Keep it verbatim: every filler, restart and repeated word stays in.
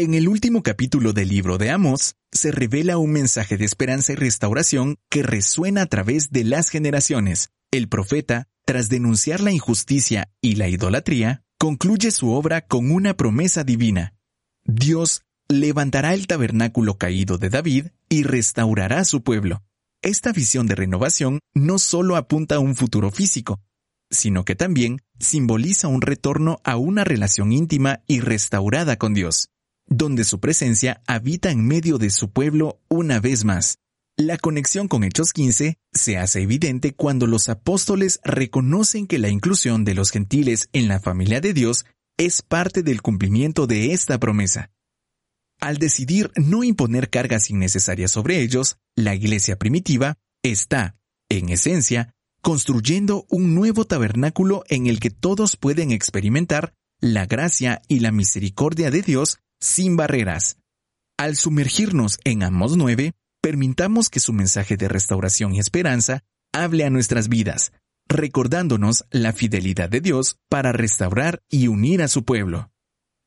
En el último capítulo del libro de Amós, se revela un mensaje de esperanza y restauración que resuena a través de las generaciones. El profeta, tras denunciar la injusticia y la idolatría, concluye su obra con una promesa divina. Dios levantará el tabernáculo caído de David y restaurará su pueblo. Esta visión de renovación no solo apunta a un futuro físico, sino que también simboliza un retorno a una relación íntima y restaurada con Dios, donde su presencia habita en medio de su pueblo una vez más. La conexión con Hechos quince se hace evidente cuando los apóstoles reconocen que la inclusión de los gentiles en la familia de Dios es parte del cumplimiento de esta promesa. Al decidir no imponer cargas innecesarias sobre ellos, la iglesia primitiva está, en esencia, construyendo un nuevo tabernáculo en el que todos pueden experimentar la gracia y la misericordia de Dios sin barreras. Al sumergirnos en Amós nueve, permitamos que su mensaje de restauración y esperanza hable a nuestras vidas, recordándonos la fidelidad de Dios para restaurar y unir a su pueblo.